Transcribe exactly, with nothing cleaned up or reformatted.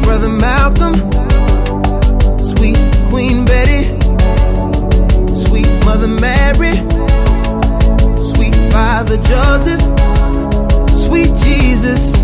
Brother Malcolm, sweet Queen Betty, sweet Mother Mary, sweet Father Joseph, sweet Jesus.